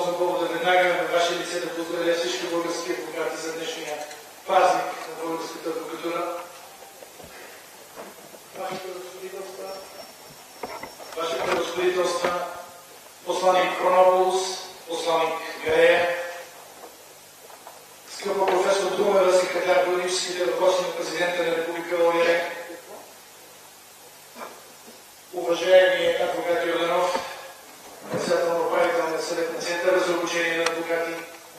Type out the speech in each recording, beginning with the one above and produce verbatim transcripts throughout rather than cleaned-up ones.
Използвам повода веднага на ваше лице да поздравя всички български адвокати за днешния празник на българската адвокатура. Ваше превъзходителства, Ваше превъзходителства, посланик Хронополус, посланик Гаея, скъпа професор Друмева, секретар политическите въпроси на президента на Република България, уважаеми адвокат Йорданов, председател на управителния съвет на Центъра за обучение на адвокати,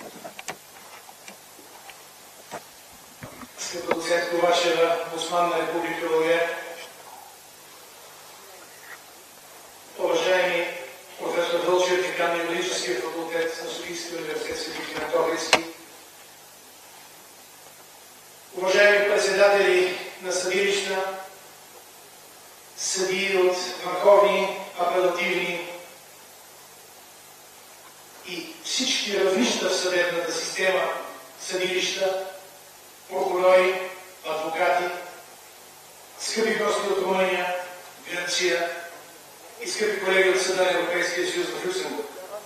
скъпа доцент Ковачева, омбудсман на Република България, уважаеми професор Вълчев, декан на юридическия факултет на Софийския университет „Свети Климент Охридски, уважаеми председатели на съдилища, съдии от върховни, апелативни и всички равнища в съдебната система, съдилища, прокурори, адвокати, скъпи гости от Румъния, Гърция и скъпи колеги от Съда на Европейския съюз в Люксембург.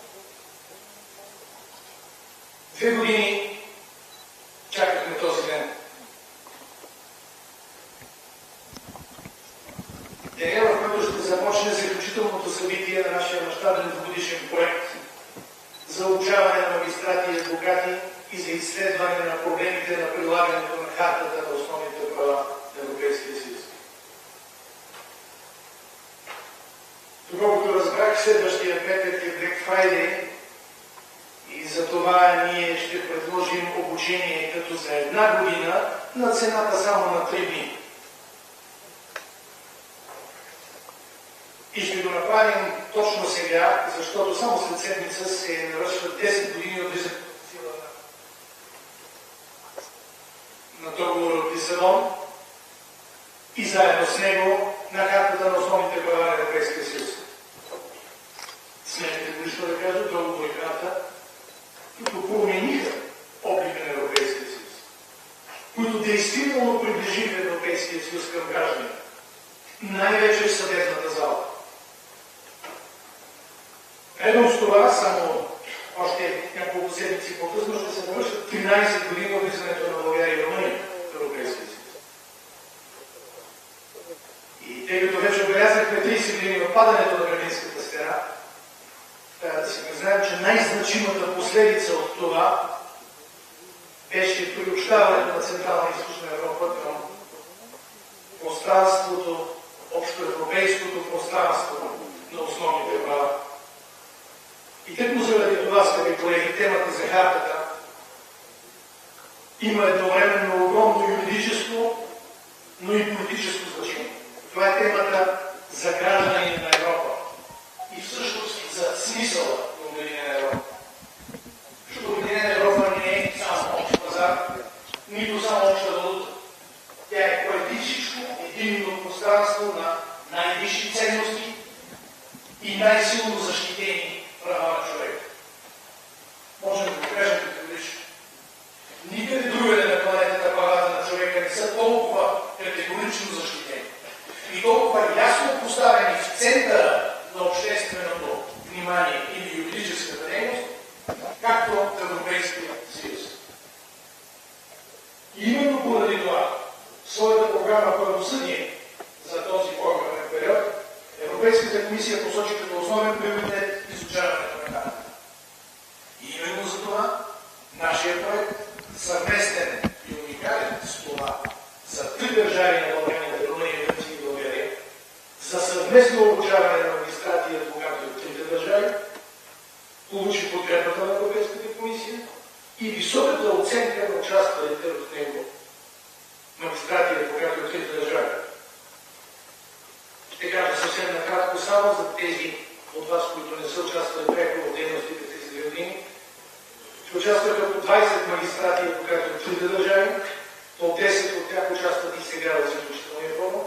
Две години чакахме този ден. Деня, в който ще започне заключителното събитие на нашия мащабен двугодишен проект за обучаване на магистрати и адвокати и за изследване на проблемите на прилагането на Хартата на основните права на Европейския съюз. Доколкото разбрах, следващия петък е Black Friday и за това ние ще предложим обучение като за една година на цената само на три дни. И ще го направим точно сега, защото само след седмица се навършват десет години от влизането в сила на, на договора от Лисабон и заедно с него на Хартата на основните права на Европейския съюз. Смеете годишно да кажа, договор и харта, които промениха облика на Европейския съюз, които действително приближиха Европейския съюз към гражданите, най-вече в съдебната зала. Редом с това, само още няколко седмици по-късно ще се навършат тринайсет години от влизането на България и Румъния в Европейския съюз. И тъй като вече отбелязахме трийсет години от падането на Берлинската стена, трябва да си признаем, че най-значимата последица от това беше приобщаването на Централна и Източна Европа към пространството, общоевропейското пространство на основните права. И тъкмо заради това, скъпи колеги, темата за Хартата има едновременно огромно юридическо, но и политическо значение. Това е темата за граждани на Европа и всъщност за смисъла на Обединена Европа. Защото Обединена Европа не е само общ пазар, нито само обща валута. Тя е преди всичко единно пространство на най-висши ценности и най-силно защитени права на човека. Можем да го кажем категорично. Никъде другаде на планетата правата на човека не са толкова категорично защитени и толкова ясно поставени в центъра на общественото внимание или юридическата дейност, както в Европейския съюз. И именно поради това, в своята програма правосъдие за този програмен период, Европейската комисия посочи като основен приоритет изучаването на Хартата. И именно за това нашия проект, съвместен и уникален с това за три държави на Балканите, Румъния, Гърция и България, за съвместно обучаване на магистрати и адвокати от трите държави, получи подкрепата на Европейската комисия и високата оценка на участвалите в него магистрати и адвокати от трите държави. Ще кажа съвсем накратко само за тези от вас, които не са участвали пряко в дейностите тези години. Ще участваха по двайсет магистрати и адвокати от трите държави, по десет от тях участват и сега в заключителния форум.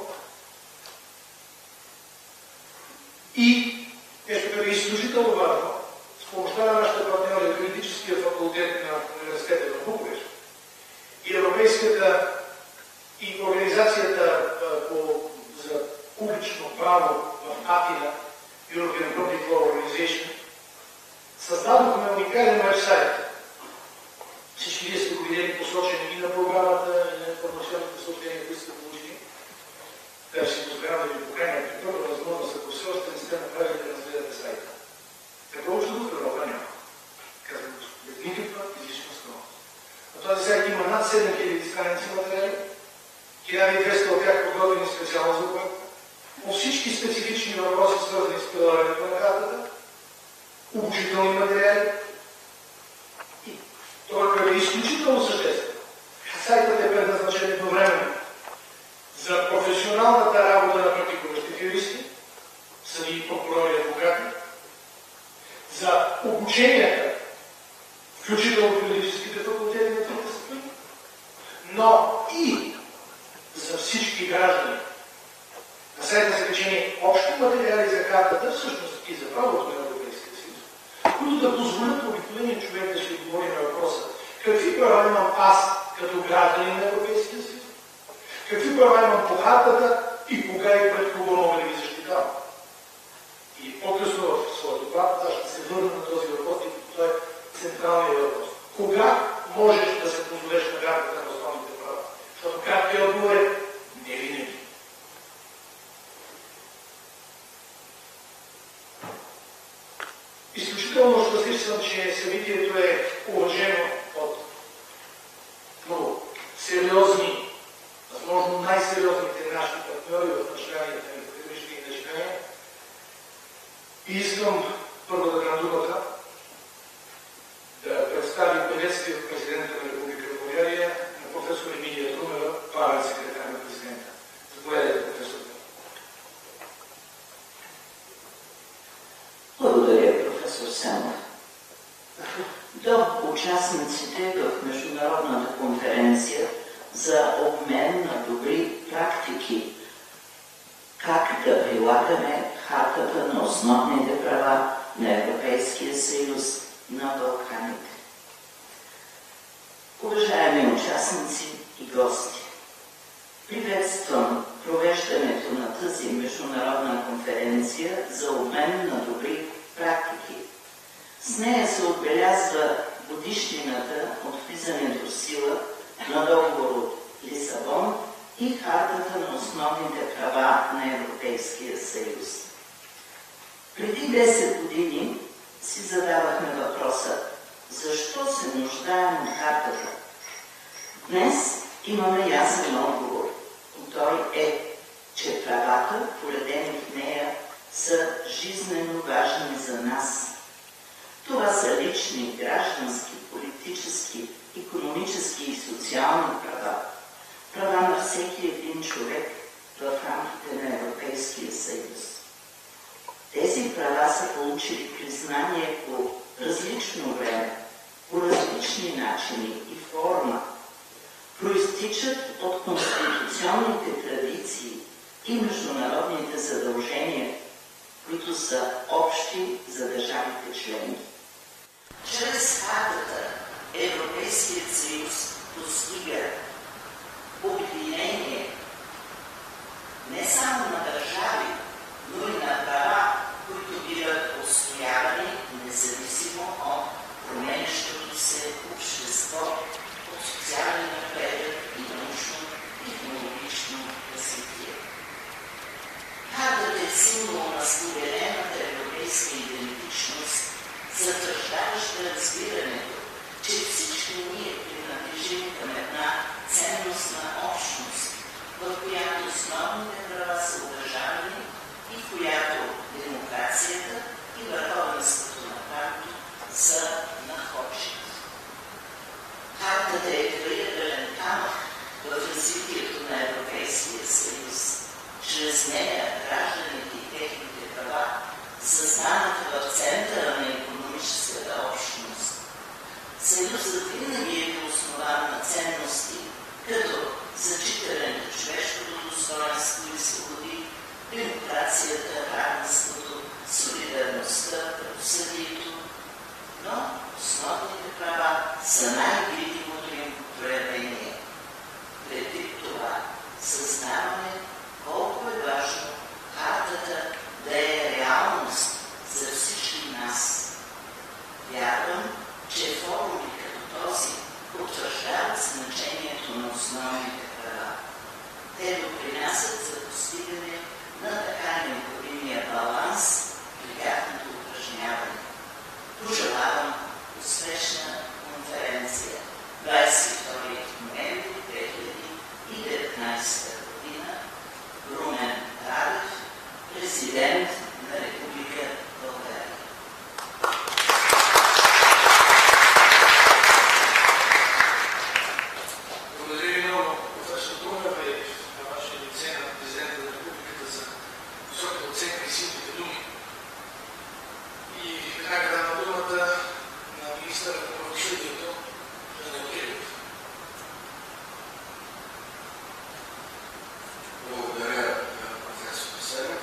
И нещо е изключително важно, с помощта на нашите партньори от юридическия факултет на университета в Букурещ и Европейската и организацията по, за публично право в Атина, European Public Law Organization, Създадохме уникален вебсайт. Всички вие сте го видели посочени и на програмата, и на информационните съобщения, които сте получили. Така ще поздравя да ви поканя при първа възможност, ако все още не сте направили да разгледате сайта. Такова ще го в Европа няма. Казвам, без никаква физична стойност. На този сайт има над седем хиляди страници материали, хиляда и двеста от тях подготвени специално за проекта, по всички специфични въпроси, свързани с прилагането на картата, обучителни материали. И това е изключително съществено. Сайтът е предназначен едновременно за професионалната работа на практикуващите юристи, съдии, прокурори и адвокати, за обученията, включително в юридическите факултети на трите степени, но и за всички граждани. На сайта са качени общи материали за картата, всъщност и за правото на Европейския съюз, които да позволят обикновения човек да си отговори на въпроса какви права имам аз като гражданин на Европейския съюз, какви права имам по хартата и кога и пред кого мога да ги защитавам. И по-късно в своя доклад аз ще се върна на този въпрос, и това е централният въпрос. Кога можеш да се позовеш на картата на основните права? Защото краткият отговор е не винаги. Изключително щастлив съм, че събитието е уважено от много сериозни, възможно най-сериозните наши партньори в начинанието на академични начинания. И искам първо да дам думата да представи приветствие от президента на Република България на професор Емилия Друмева, главен секретар на президента. Заповядайте, професор. Благодаря, професор Самов. До участниците в Международната конференция за обмен на добри практики как да прилагаме хартата на основните права на Европейския съюз на Балканите. Уважаеми участници и гости, приветствам провеждането на тази международна конференция за обмен на добри практики. С нея се отбелязва годишнината от влизането в сила на договор от Лисабон и хартата на основните права на Европейския съюз. Преди десет години си задавахме въпроса защо се нуждаем от хартата. Днес имаме ясен отговор. Той е, че правата, поредени в нея, са жизнено важни за нас. Това са лични, граждански, политически, икономически и социални права. Права на всеки един човек в рамките на Европейския съюз. Тези права са получили признание по различно време, по различни начини и форма. Произтичат от конституционните традиции и международните задължения, които са общи за държавите членки. Чрез хартата Европейският съюз постига обединение не само на държави, но и на права, които биват отстоявани независимо от променящото се общество, от социален напредък и научно-технологично развитие. Хартата е символ на споделената европейска идентичност, затвърждаваща разбирането, че всички ние принадлежим към една ценностна общност, в която основните права са уважавани и в която демокрацията и върховенството на правото са находчиви. Хартата е крайъгълен камък в развитието на Европейския съюз. Чрез нея гражданите и техните права застанат в центъра на икономическата общност. Съюзът винаги е бил основан на ценности, като зачитане на човешкото достоинство и свободи, демокрацията, равенството, солидарността, правосъдието, но основните права са най-видимото им проявление. Предвид това, съзнаваме колко е важно хартата да е реалност за всички нас. Вярвам, че форуми като този потвърждават значението на основните права. Те допринасят за постигане на така необходимия баланс при тяхното упражняване. Пожелавам успешна конференция двадесет и втори ноември две хиляди и деветнадесета година. Румен Радев, президент на Република България. Благодаря ви много, професор Друмева, и на ваше лице на президента на Републиката за високата оценка и силните думи. И веднага давам думата на министъра на правосъдието Данаил Кирилов. Благодаря, професор Седев.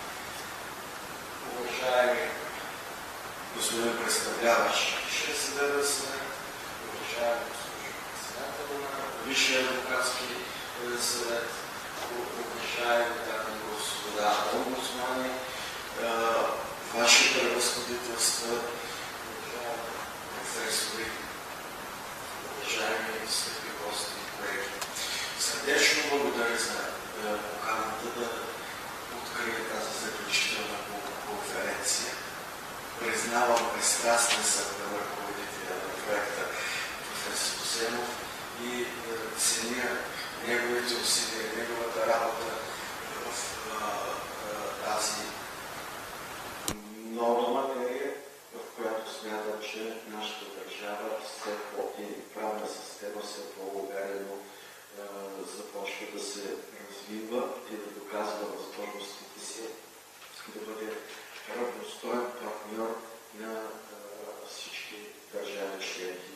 Уважаеми господин представляващ Висшия съдебен съвет, уважаеми господин председател на Висшия адвокатски съвет, уважаеми дами и господа омбудсмани, ваши превъзходителства, уважаеми професори, уважаеми скъпи гости и колеги. Сърдечно благодаря за поканата да открия тази заключителна конференция. Признавам пристрастен съм към ръководителя на проекта професор Семов и ценя неговите усилия, неговата работа в тази нова материя, в която смятам, че нашата държава все по- и правна система все по-уверено започва да се развива и да доказва възможностите си да бъде равностоен партньор на всички държави членки.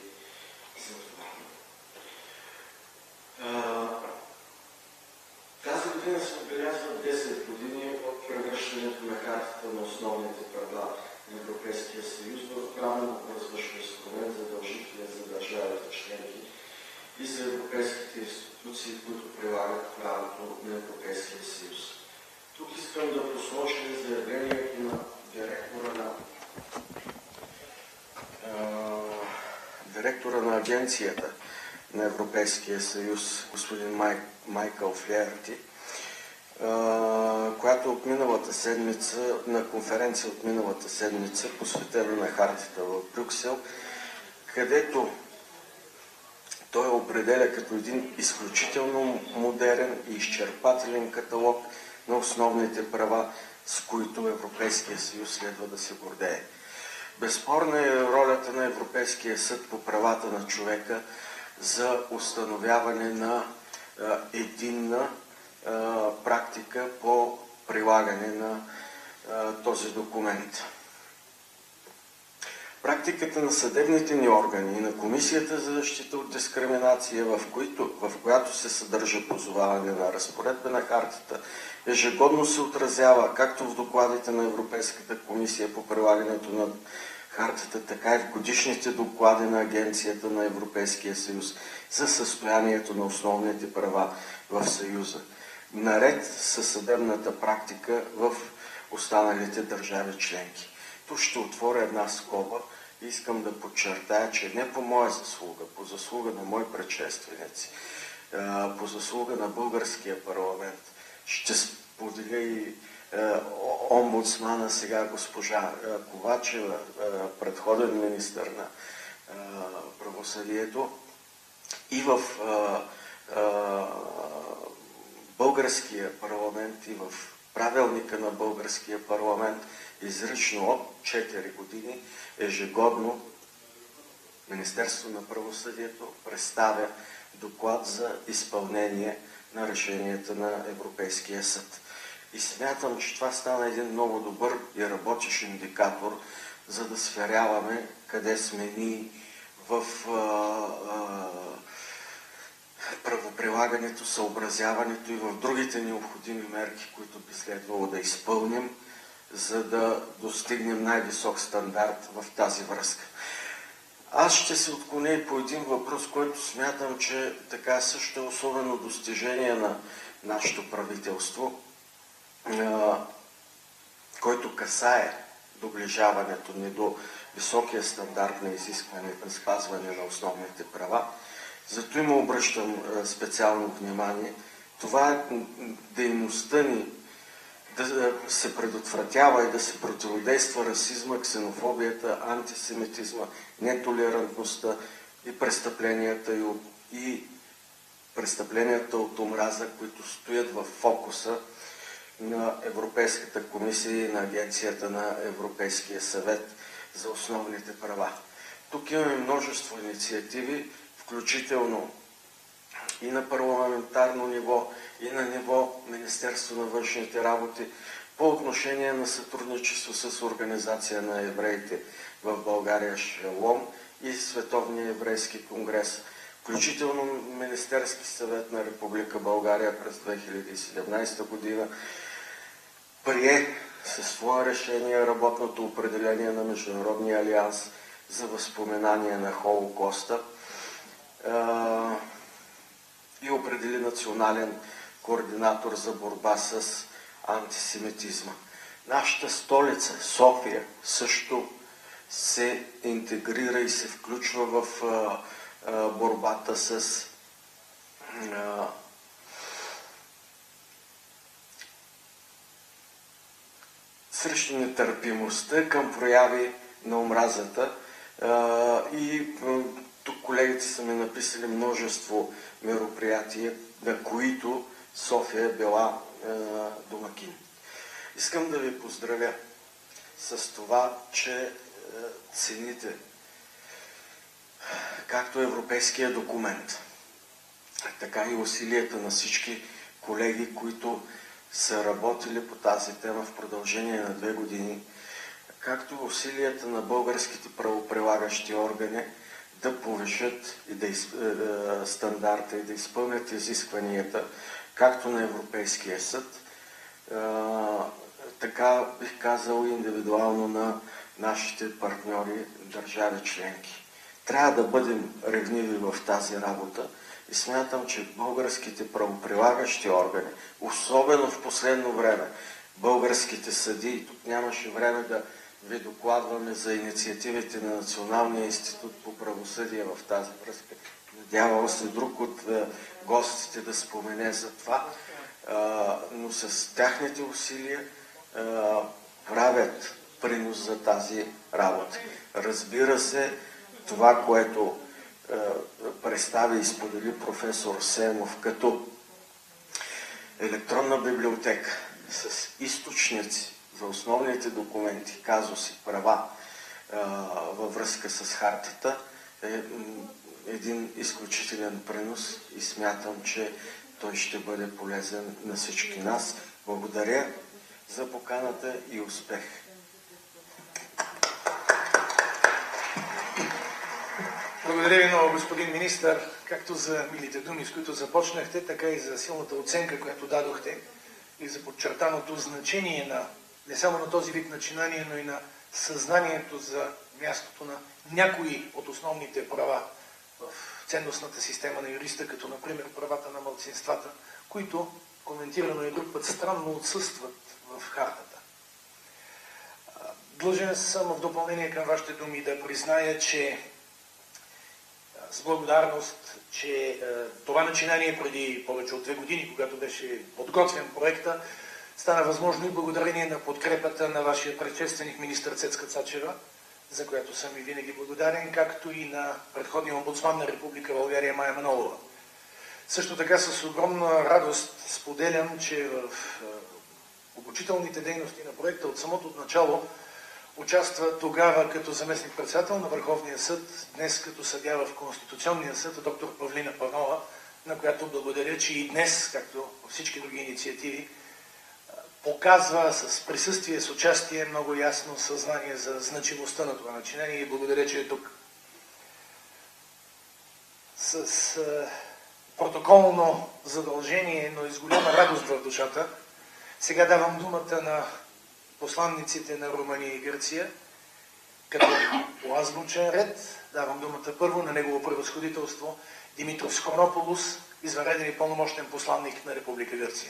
Тази година се отбелязват десет години от превръщането на Хартата на основните права на Европейския съюз в правно обвързващ инструмент, задължителен за държавите членки и за европейските институции, които прилагат правото на Европейския съюз. Тук искам да посоча заявлението на директора на, а, директора на Агенцията на Европейския съюз, господин Май, Майкъл Флеерти, която от миналата седмица, на конференция от миналата седмица, посветена на Хартата в Брюксел, където той определя като един изключително модерен и изчерпателен каталог на основните права, с които Европейския съюз следва да се гордее. Безспорна е ролята на Европейския съд по правата на човека за установяване на а, единна а, практика по прилагане на а, този документ. Практиката на съдебните ни органи и на Комисията за защита от дискриминация, в, които, в която се съдържа позоваване на разпоредба на Хартата, ежегодно се отразява както в докладите на Европейската комисия по прилагането на Хартата, така и в годишните доклади на Агенцията на Европейския съюз за състоянието на основните права в Съюза, наред със съдебната практика в останалите държави членки. Тук ще отворя една скоба и искам да подчертая, че не по моя заслуга, по заслуга на мои предшественици, по заслуга на българския парламент, ще споделя и омбудсмана, сега госпожа Ковачева, предходен министър на правосъдието, и в българския парламент, и в правилника на българския парламент, изрично от четири години, ежегодно Министерство на правосъдието представя доклад за изпълнение на решенията на Европейския съд. И смятам, че това стана един много добър и работещ индикатор, за да сверяваме къде сме ние в а, а, правоприлагането, съобразяването и в другите необходими мерки, които би следвало да изпълним, за да достигнем най-висок стандарт в тази връзка. Аз ще се отклоня и по един въпрос, който смятам, че така също е особено достижение на нашето правителство, който касае доближаването ни до високия стандарт на изискване на спазване на основните права. Зато им обръщам специално внимание. Това е дейността ни да се предотвратява и да се противодейства расизма, ксенофобията, антисемитизма, нетолерантността и престъпленията и, и престъпленията от омраза, които стоят в фокуса на Европейската комисия и на Агенцията на Европейския съвет за основните права. Тук имаме множество инициативи, включително и на парламентарно ниво, и на ниво Министерство на външните работи, по отношение на сътрудничество с Организация на евреите в България Шалом и Световния еврейски конгрес, включително Министерски съвет на Република България през две хиляди и седемнадесета година прие със свое решение работното определение на Международния алианс за възпоменание на Холокоста и определи национален координатор за борба с антисемитизма. Нашата столица, София, също се интегрира и се включва в а, а, борбата с а, срещу нетърпимостта към прояви на омразата. А, и а, тук колегите са ми написали множество мероприятия, на които София е била е, домакин. Искам да ви поздравя с това, че е, цените както европейския документ, така и усилията на всички колеги, които са работили по тази тема в продължение на две години, както усилията на българските правоприлагащи органи да повишат и да из... стандарта и да изпълнят изискванията, както на Европейския съд, така бих казал индивидуално на нашите партньори, държави членки. Трябва да бъдем ревниви в тази работа и смятам, че българските правоприлагащи органи, особено в последно време, българските съдии, тук нямаше време да ви докладваме за инициативите на Националния институт по правосъдие в тази връзка. Надявам се друг от гостите да спомене за това, но с тяхните усилия правят принос за тази работа. Разбира се, това, което представи и сподели професор Семов като електронна библиотека с източници за основните документи, казуси, права във връзка с хартата, е един изключителен принос и смятам, че той ще бъде полезен на всички нас. Благодаря за поканата и успех! Благодаря ви много, господин министър, както за милите думи, с които започнахте, така и за силната оценка, която дадохте и за подчертаното значение на не само на този вид начинание, но и на съзнанието за мястото на някои от основните права в ценностната система на юриста, като например правата на малцинствата, които, коментирано и друг път, странно отсъстват в хартата. Длъжен съм в допълнение към вашите думи да призная, че с благодарност, че е, това начинание преди повече от две години, когато беше подготвен проекта, стана възможно и благодарение на подкрепата на вашия предшественик министър Цецка Цачева, за която съм и винаги благодарен, както и на предходния омбудсман на Република България Мая Манолова. Също така с огромна радост споделям, че в е, обучителните дейности на проекта от самото начало участва тогава като заместник-председател на Върховния съд, днес като съдия в Конституционния съд, доктор Павлина Панова, на която благодаря, че и днес, както във всички други инициативи, показва с присъствие, с участие много ясно съзнание за значимостта на това начинание и благодаря, че е тук. С е, протоколно задължение, но и с голяма радост в душата, сега давам думата на посланниците на Румъния и Гърция, като по азбучен ред давам думата първо на негово превъзходителство Димитрос Хронополус, извънреден и пълномощен посланник на Република Гърция.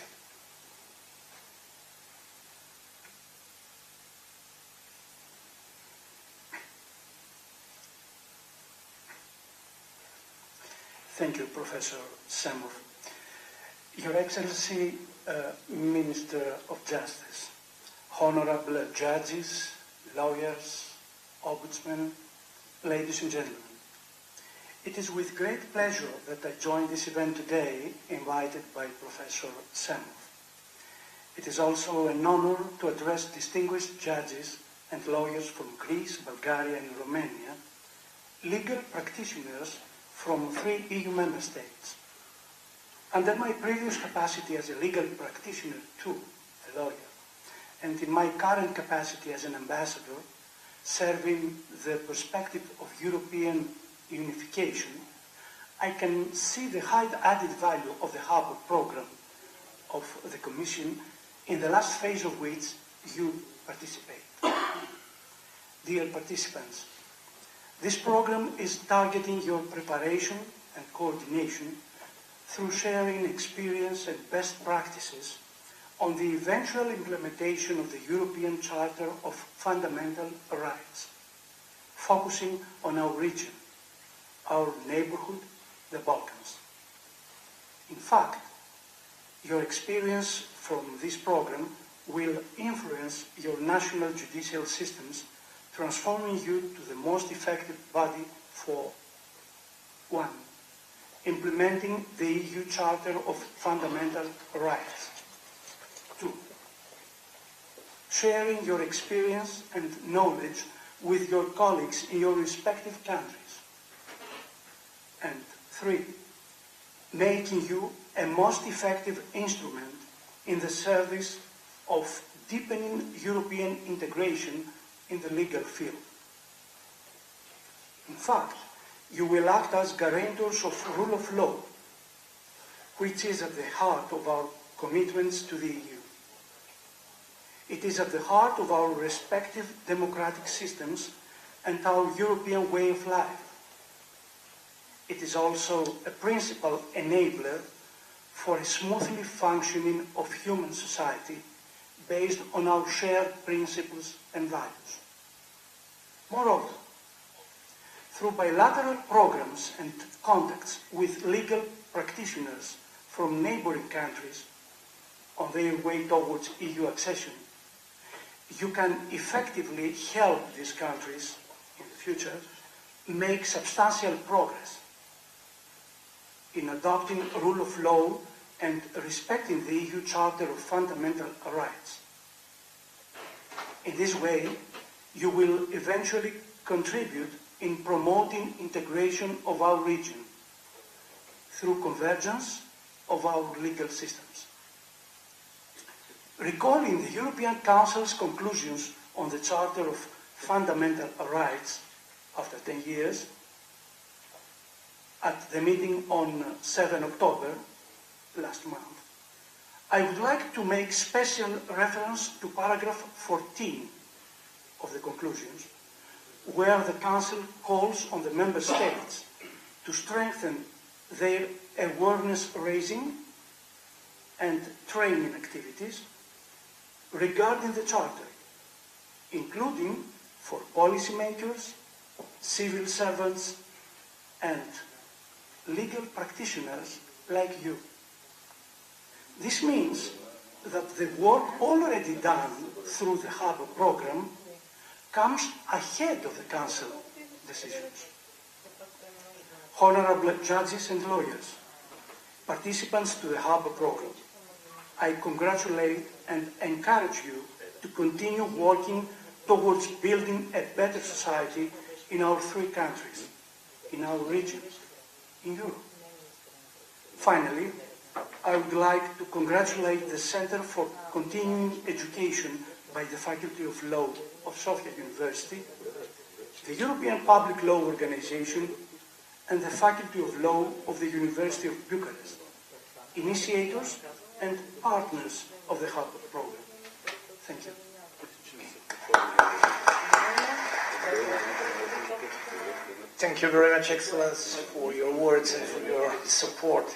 Thank you, Professor Semov. Your Excellency, uh, Minister of Justice, honorable judges, lawyers, ombudsmen, ladies and gentlemen. It is with great pleasure that I join this event today, invited by Professor Semov. It is also an honor to address distinguished judges and lawyers from Greece, Bulgaria, and Romania, legal practitioners from three E U member states. Under my previous capacity as a legal practitioner too, a lawyer, and in my current capacity as an ambassador, serving the perspective of European unification, I can see the high added value of the Harbour Programme of the Commission, in the last phase of which you participate. Dear participants, this program is targeting your preparation and coordination through sharing experience and best practices on the eventual implementation of the European Charter of Fundamental Rights, focusing on our region, our neighborhood, the Balkans. In fact, your experience from this program will influence your national judicial systems, transforming you to the most effective body for one, implementing the E U Charter of Fundamental Rights. Two, sharing your experience and knowledge with your colleagues in your respective countries. And three, making you a most effective instrument in the service of deepening European integration in the legal field. In fact, you will act as guarantors of rule of law, which is at the heart of our commitments to the E U. It is at the heart of our respective democratic systems and our European way of life. It is also a principal enabler for a smoothly functioning of human society based on our shared principles and values. Moreover, through bilateral programs and contacts with legal practitioners from neighboring countries on their way towards E U accession, you can effectively help these countries in the future make substantial progress in adopting rule of law and respecting the E U Charter of Fundamental Rights. In this way, you will eventually contribute in promoting integration of our region through convergence of our legal systems. Recalling the European Council's conclusions on the Charter of Fundamental Rights after ten years, at the meeting on the seventh of October last month, I would like to make special reference to paragraph fourteen of the conclusions, where the Council calls on the Member States to strengthen their awareness-raising and training activities regarding the Charter, including for policymakers, civil servants, and legal practitioners like you. This means that the work already done through the Harbour Programme comes ahead of the Council decisions. Honourable judges and lawyers, participants to the Harbour Programme, I congratulate and encourage you to continue working towards building a better society in our three countries, in our regions, in Europe. Finally, I would like to congratulate the Center for Continuing Education by the Faculty of Law of Sofia University, the European Public Law Organization, and the Faculty of Law of the University of Bucharest, initiators and partners of the Harbour Programme. Thank you. Thank you very much, Excellence, for your words and for your support.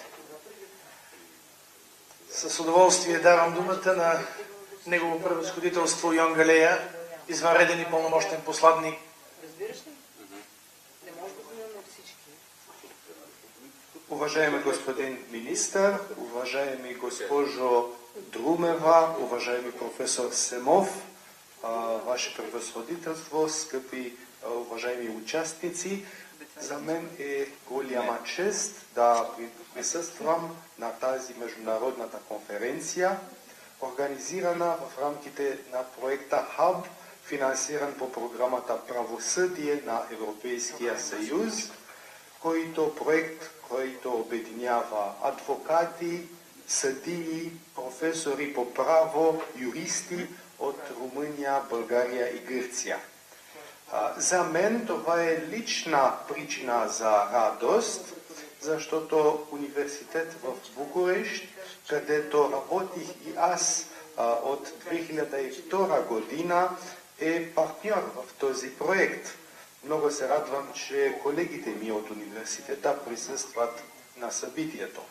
С удоволствие давам думата на Негово превъзходителство Йон Галея, извънреден и пълномощен посланник. Уважаеми господин министър, уважаеми госпожо Друмева, уважаеми професор Семов, Ваше превъзходителство, скъпи уважаеми участници, за мен е голяма чест да присъствам на тази международната конференция, организирана в рамките на проекта Hub, финансиран по програмата Правосъдие на Европейския съюз, който проект, който обединява адвокати, съдии, професори по право, юристи от Румъния, България и Гърция. За мен това е лична причина за радост, защото университет в Букурещ, където работих и аз от две хиляди и втора година, е партньор в този проект. Много се радвам, че колегите ми от университета присъстват на събитието.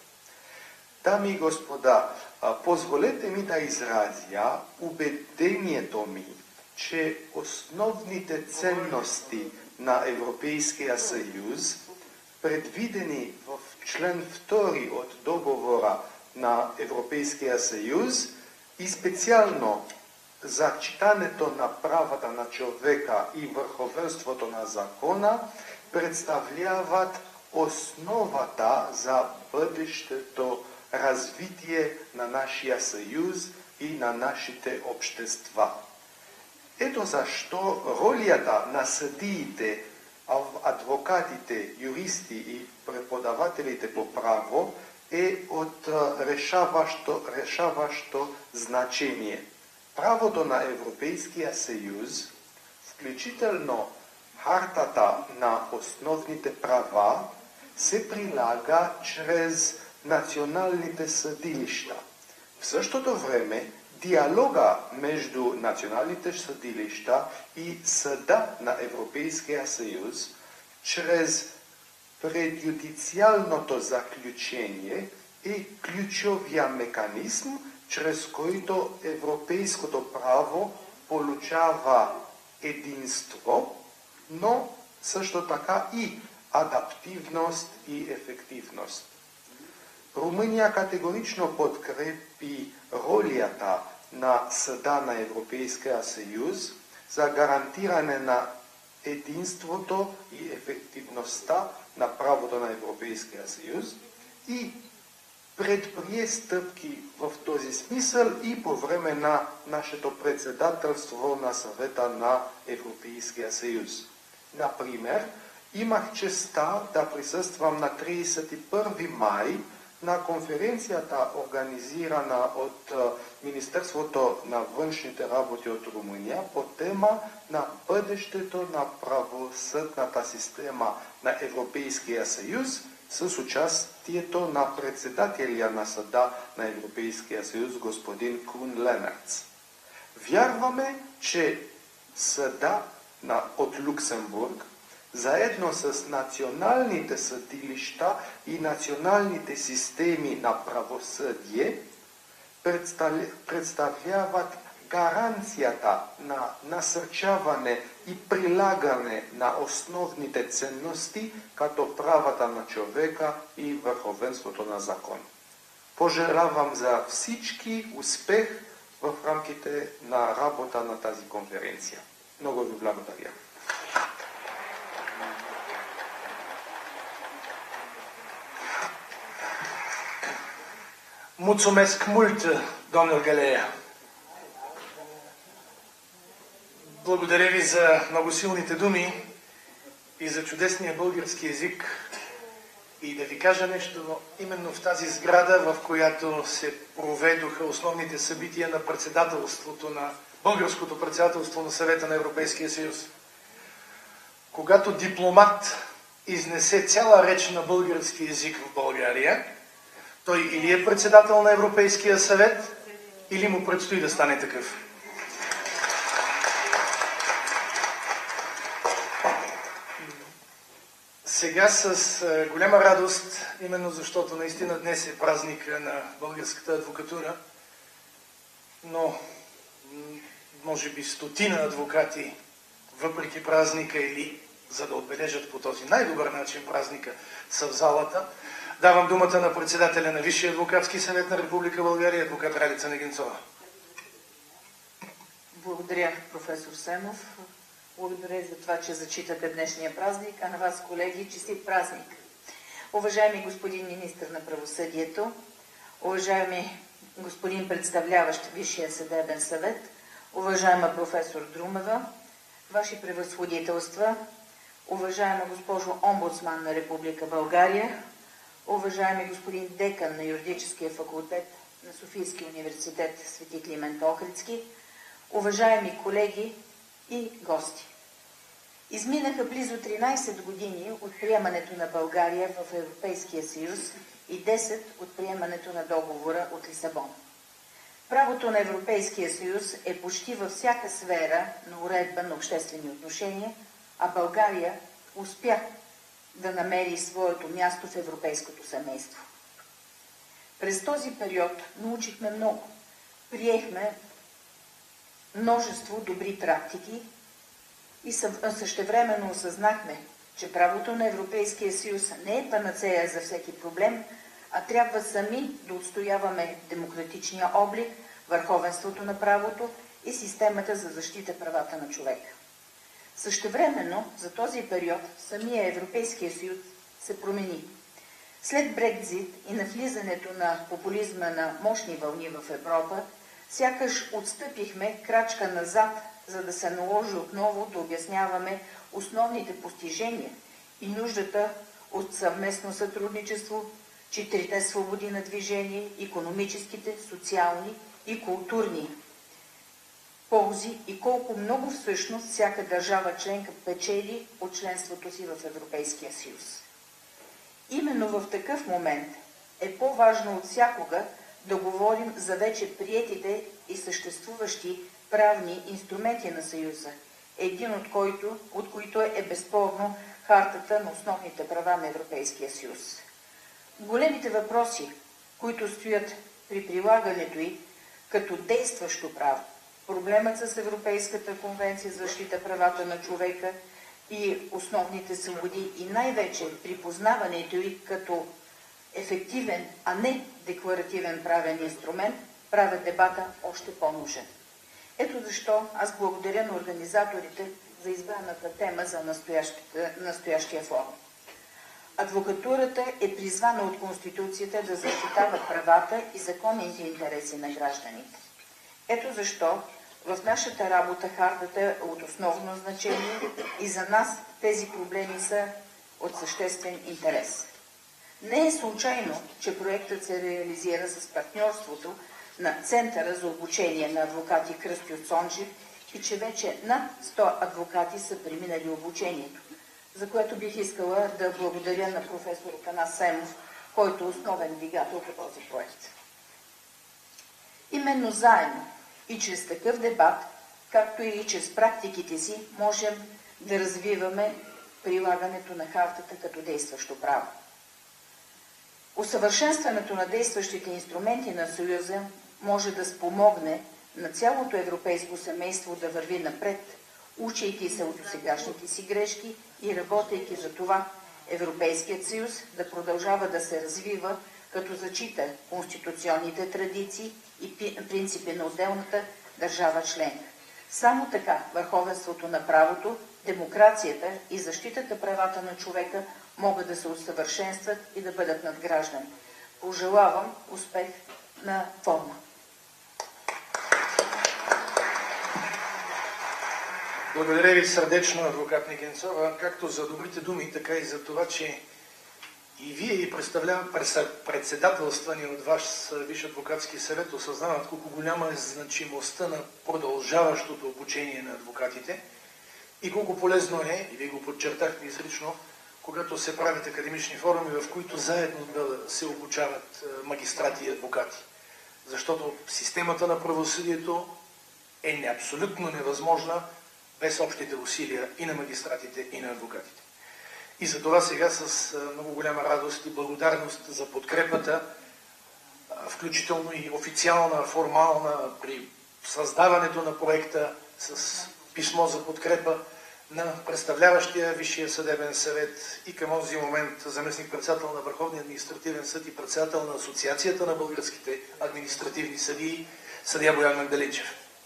Дами и господа, позволете ми да изразя убедението ми, че основните ценности на Европейския съюз, предвидени в член втори от договора на Европейския съюз и специално зачитането на правата на човека и върховенството на закона, представляват основата за бъдещето развитие на нашия съюз и на нашите общества. Ето защо ролята на съдиите, адвокатите, юристи и преподавателите по право е от решаващо, решаващо значение. Правото на Европейския съюз, включително хартата на основните права, се прилага чрез националните съдилища. В същото време, диалога между националните съдилища и Съда на Европейския съюз, чрез предюдициалното заключение е ключовия механизъм, чрез който европейското право получава единство, но също така и адаптивност и ефективност. Румъния категорично подкрепи ролята на Съда на Европейския съюз за гарантиране на единството и ефективността на правото на Европейския съюз и предприе стъпки в този смисъл и по време на нашето председателство на Съвета на Европейския съюз. Например, имах честа да присъствам на тридесет и първи май на конференцията, организирана от Министерството на външните работи от Румъния по тема на бъдещето на правосъдната система на Европейския съюз с участието на председателя на Съда на Европейския съюз господин Кун Ленерц. Вярваме, че Съда на, от Люксембург заедно с националните съдилища и националните системи на правосъдие представляват гаранцията на насърчаване и прилагане на основните ценности, като правата на човека и върховенството на закон. Пожелавам за всички успех в рамките на работа на тази конференция. Много ви благодаря. Mulțumesc mult, domnul Галея. Благодаря ви за много силните думи и за чудесния български език. И да ви кажа нещо, именно в тази сграда, в която се проведоха основните събития на председателството на българското председателство на Съвета на Европейския съюз. Когато дипломат изнесе цяла реч на български език в България, той или е председател на Европейския съвет, или му предстои да стане такъв. Сега с голяма радост, именно защото наистина днес е празника на българската адвокатура, но може би стотина адвокати, въпреки празника или за да отбележат по този най-добър начин празника, са в залата. Давам думата на председателя на Висшия адвокатски съвет на Република България, адвокат Ралица Негенцова. Благодаря, професор Семов. Благодаря за това, че зачитате днешния празник, а на вас, колеги, честит празник. Уважаеми господин министър на правосъдието, уважаеми господин представляващ Висшия съдебен съвет, уважаема професор Друмева, ваши превъзходителства, уважаема госпожо омбудсман на Република България, уважаеми господин декан на юридическия факултет на Софийския университет Свети Климент Охридски, уважаеми колеги и гости. Изминаха близо тринайсет години от приемането на България в Европейския съюз и десет от приемането на договора от Лисабон. Правото на Европейския съюз е почти във всяка сфера на уредба на обществени отношения, а България успя да намери своето място в европейското семейство. През този период научихме много, приехме множество добри практики и същевременно осъзнахме, че правото на Европейския съюз не е панацея за всеки проблем, а трябва сами да отстояваме демократичния облик, върховенството на правото и системата за защита правата на човека. Същевременно за този период самия Европейския съюз се промени. След Брекзит и навлизането на популизма на мощни вълни в Европа, сякаш отстъпихме крачка назад, за да се наложи отново да обясняваме основните постижения и нуждата от съвместно сътрудничество, четирите свободи на движение, икономическите, социални и културни ползи и колко много всъщност всяка държава членка печели от членството си в Европейския съюз. Именно в такъв момент е по-важно от всякога да говорим за вече приетите и съществуващи правни инструменти на Съюза, един от, който, от които е безспорно Хартата на основните права на Европейския съюз. Големите въпроси, които стоят при прилагането й като действащо право, проблемът с Европейската конвенция за защита правата на човека и основните свободи и най-вече припознаването й като ефективен, а не декларативен правен инструмент, правят дебата още по-нужен. Ето защо аз благодаря на организаторите за избраната тема за настоящия форум. Адвокатурата е призвана от Конституцията да защитава правата и законните интереси на гражданите. Ето защо в нашата работа хартата е от основно значение и за нас тези проблеми са от съществен интерес. Не е случайно, че проектът се реализира с партньорството на Центъра за обучение на адвокати Кръстю Цончев и че вече над сто адвокати са преминали обучението, за което бих искала да благодаря на професор Атанас Семов, който е основен двигател по този проект. Именно заедно и чрез такъв дебат, както и чрез практиките си, можем да развиваме прилагането на хартата като действащо право. Усъвършенстването на действащите инструменти на Съюза може да спомогне на цялото европейско семейство да върви напред, учейки се от досегашните си грешки и работейки за това Европейският съюз да продължава да се развива, като зачита конституционните традиции и принципи на отделната държава членка. Само така върховенството на правото, демокрацията и защитата правата на човека могат да се усъвършенстват и да бъдат надграждани. Пожелавам успех на форума. Благодаря ви сърдечно, адвокат Негенцова, както за добрите думи, така и за това, че и вие и представлявам председателствани от ваш Висш адвокатски съвет осъзнават колко голяма е значимостта на продължаващото обучение на адвокатите и колко полезно е, и вие го подчертахте изрично, когато се правят академични форуми, в които заедно да се обучават магистрати и адвокати. Защото системата на правосъдието е абсолютно невъзможна без общите усилия и на магистратите, и на адвокатите. И за това сега с много голяма радост и благодарност за подкрепата, включително и официална, формална, при създаването на проекта с писмо за подкрепа, на представляващия Висшия съдебен съвет и към този момент заместник-председател на Върховния административен съд и председател на Асоциацията на българските административни съдии, съдия Боян Магдалинчев.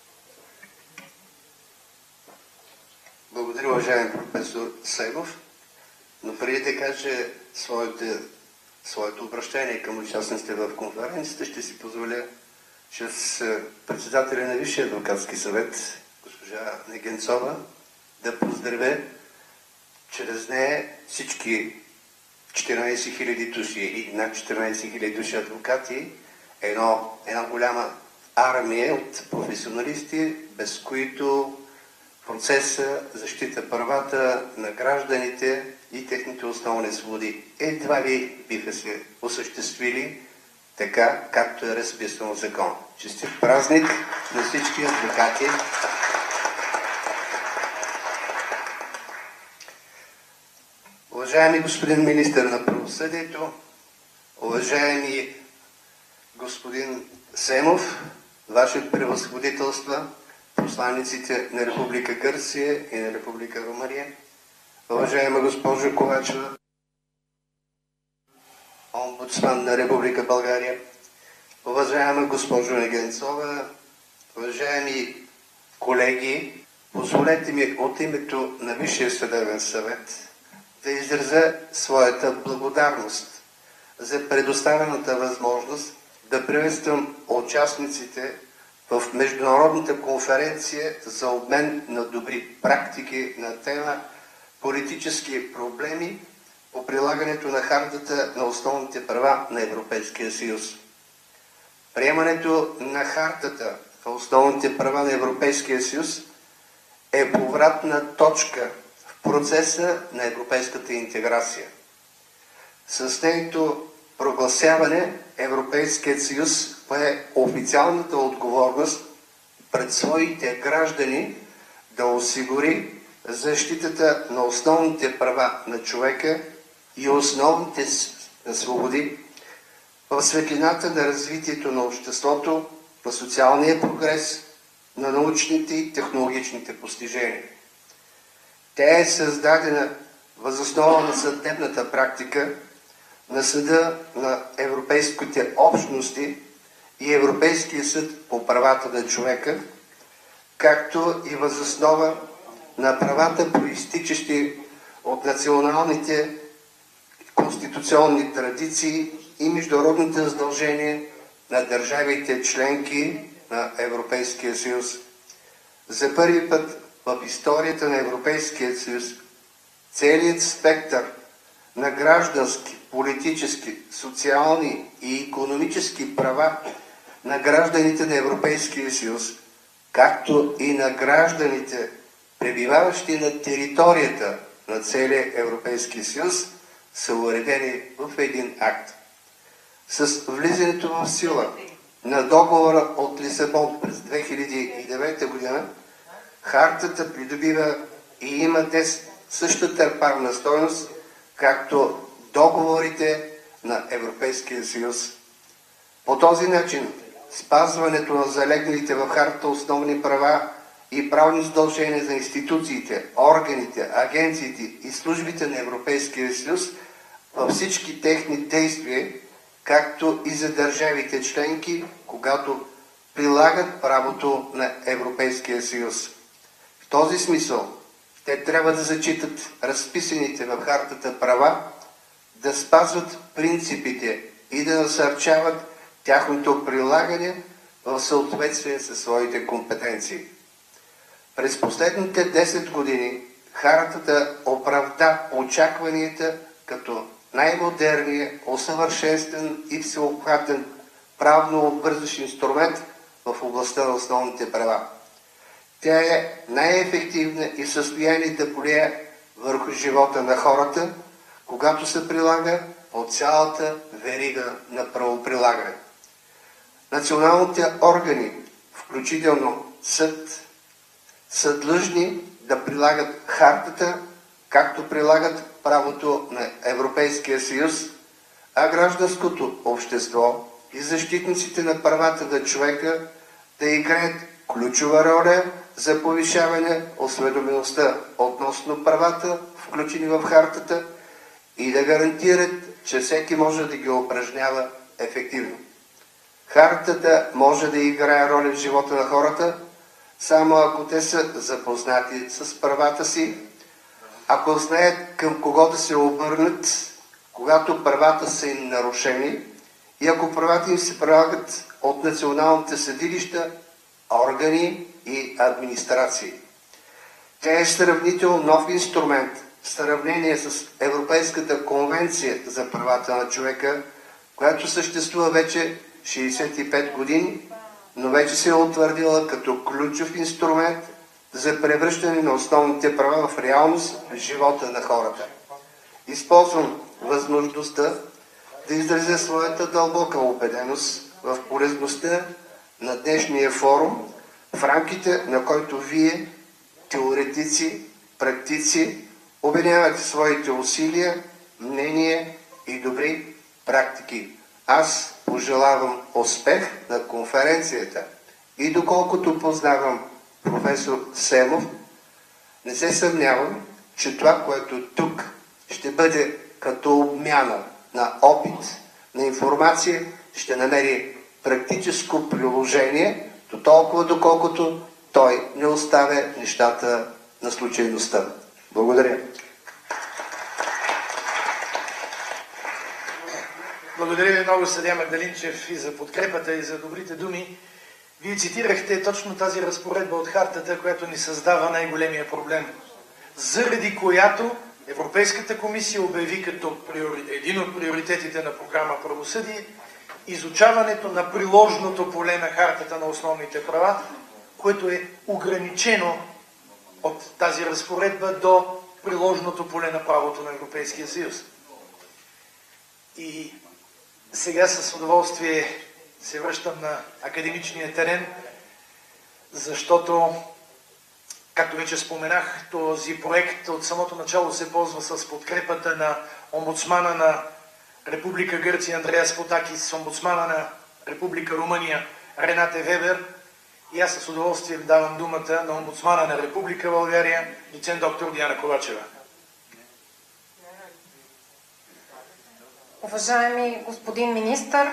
Благодаря, уважаем професор Сеймов. Но преди да кажа своите, своето обращение към участниците в конференцията, ще си позволя чрез председателя на Висшия адвокатски съвет, госпожа Негенцова, да поздравя чрез нея всички четиринайсет хиляди души и над четиринайсет хиляди души адвокати, едно, една голяма армия от професионалисти, без които процеса защита правата на гражданите и техните основни свободи едва ли биха се осъществили така, както е разписано в закон. Честит празник на всички адвокати! Уважаеми господин министър на правосъдието, уважаеми господин Семов, Ваше превъзходителства, посланиците на Република Гърция и на Република Румъния, уважаема госпожо Ковачева, омбудсман на Република България, уважаема госпожо Негенцова, уважаеми колеги, позволете ми от името на Висшия съдебен съвет да изразя своята благодарност за предоставената възможност да приветствам участниците в Международната конференция за обмен на добри практики на тема политически проблеми по прилагането на Хартата на основните права на Европейския съюз. Приемането на Хартата на основните права на Европейския съюз е повратна точка в процеса на европейската интеграция. С нейното прогласяване Европейският съюз пое официалната отговорност пред своите граждани да осигури защитата на основните права на човека и основните свободи в светлината на развитието на обществото, на социалния прогрес, на научните и технологичните постижения. Тя е създадена въз основа на съдебната практика на Съда на Европейските общности и Европейския съд по правата на човека, както и въз основа на правата, произтичащи от националните конституционни традиции и международните задължения на държавите членки на Европейския съюз. За първи път в историята на Европейския съюз целият спектър на граждански, политически, социални и икономически права на гражданите на Европейския съюз, както и на гражданите, пребиваващи на територията на целия Европейски съюз, са уредени в един акт. С влизането в сила на договора от Лисабон през две хиляди и девета година, Хартата придобива и има днес същата правна стойност, както договорите на Европейския съюз. По този начин, спазването на залегналите в Хартата основни права и правни задължения за институциите, органите, агенциите и службите на Европейския съюз във всички техни действия, както и за държавите членки, когато прилагат правото на Европейския съюз. В този смисъл, те трябва да зачитат разписаните в Хартата права, да спазват принципите и да насърчават тяхното прилагане в съответствие със своите компетенции. През последните десет години Хартата оправда очакванията като най-модерния, усъвършенстван и всеобхватен правно обвързващ инструмент в областта на основните права. Тя е най-ефективна и в състояние да влияе върху живота на хората, когато се прилага от цялата верига на правоприлагане. Националните органи, включително съд, са длъжни да прилагат Хартата, както прилагат правото на Европейския съюз, а гражданското общество и защитниците на правата на човека да играят ключова роля за повишаване осведомеността относно правата, включени в хартата, и да гарантират, че всеки може да ги упражнява ефективно. Хартата може да играе роля в живота на хората, само ако те са запознати с правата си, ако знаят към кого да се обърнат, когато правата са им нарушени, и ако правата им се прилагат от националните съдилища, органи и администрации. Тя е сравнително нов инструмент в сравнение с Европейската конвенция за правата на човека, която съществува вече шейсет и пет години, но вече се е утвърдила като ключов инструмент за превръщане на основните права в реалност в живота на хората. Използвам възможността да изразя своята дълбока убеденост в полезността на днешния форум, в рамките на който вие, теоретици, практици, обединявате своите усилия, мнения и добри практики. Аз пожелавам успех на конференцията и доколкото познавам професор Семов, не се съмнявам, че това, което тук ще бъде като обмяна на опит, на информация, ще намери практическо приложение до толкова, доколкото той не оставя нещата на случайността. Благодаря. Благодаря ви много, съдия Магдалинчев, и за подкрепата, и за добрите думи. Вие цитирахте точно тази разпоредба от хартата, която ни създава най-големия проблем, заради която Европейската комисия обяви като един от приоритетите на програма Правосъдие изучаването на приложното поле на хартата на основните права, което е ограничено от тази разпоредба до приложното поле на правото на Европейския съюз. И сега с удоволствие се връщам на академичния терен, защото, както вече споменах, този проект от самото начало се ползва с подкрепата на омбудсмана на Република Гърция Андреас Потакис, омбудсмана на Република Румъния Ренате Вебер, и аз с удоволствие давам думата на омбудсмана на Република България, доцент доктор Диана Ковачева. Уважаеми господин министър,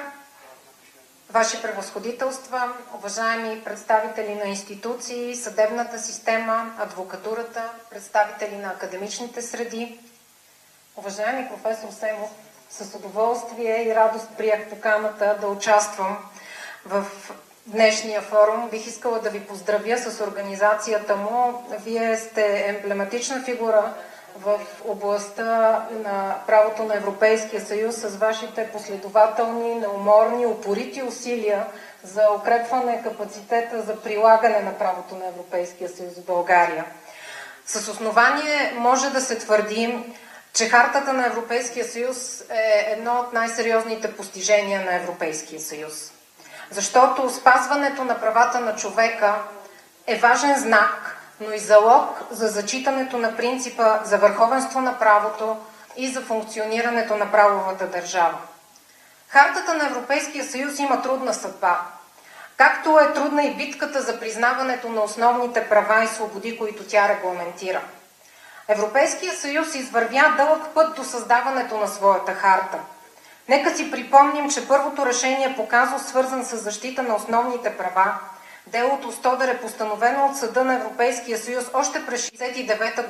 Ваши превъзходителства, уважаеми представители на институции, съдебната система, адвокатурата, представители на академичните среди, уважаеми професор Семов, с удоволствие и радост приех поканата да участвам в днешния форум. Бих искала да ви поздравя с организацията му. Вие сте емблематична фигура в областта на правото на Европейския съюз с вашите последователни, неуморни, упорити усилия за укрепване капацитета за прилагане на правото на Европейския съюз в България. С основание може да се твърди, че Хартата на Европейския съюз е едно от най-сериозните постижения на Европейския съюз. Защото спазването на правата на човека е важен знак, но и залог за зачитането на принципа за върховенство на правото и за функционирането на правовата държава. Хартата на Европейския съюз има трудна съдба. Както е трудна и битката за признаването на основните права и свободи, които тя регламентира. Европейския съюз извървя дълъг път до създаването на своята харта. Нека си припомним, че първото решение по казус, свързан с защита на основните права, делото Стодер, е постановено от Съда на Европейския съюз още през шейсет и девета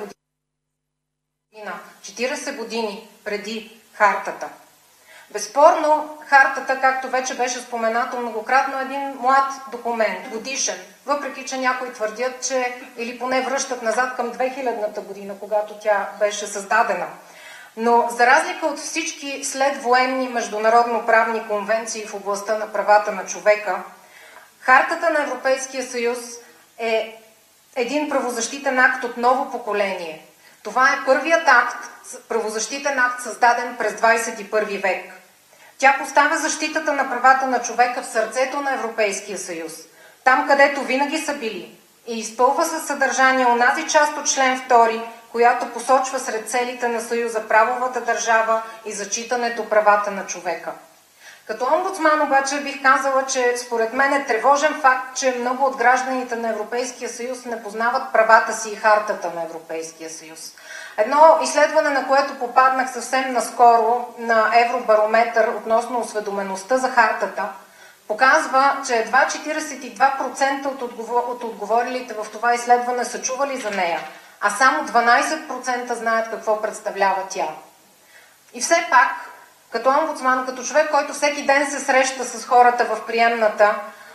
година, четиридесет години преди хартата. Безспорно, хартата, както вече беше споменато многократно, е един млад документ, годишен, въпреки че някои твърдят, че или поне връщат назад към две хилядната година, когато тя беше създадена. Но за разлика от всички следвоенни международно-правни конвенции в областта на правата на човека, Хартата на Европейския съюз е един правозащитен акт от ново поколение. Това е първият акт, правозащитен акт, създаден през двадесет и първи век. Тя поставя защитата на правата на човека в сърцето на Европейския съюз, там където винаги са били, и изпълва със съдържание онази част от член втори, която посочва сред целите на Съюза правовата държава и зачитането правата на човека. Като омбудсман обаче бих казала, че според мен е тревожен факт, че много от гражданите на Европейския съюз не познават правата си и хартата на Европейския съюз. Едно изследване, на което попаднах съвсем наскоро на Евробарометър относно осведомеността за хартата, показва, че едва четиридесет и два процента от, отговор... от отговорилите в това изследване са чували за нея, а само дванадесет процента знаят какво представлява тя. И все пак, като омбудсман, като човек, който всеки ден се среща с хората в приемната,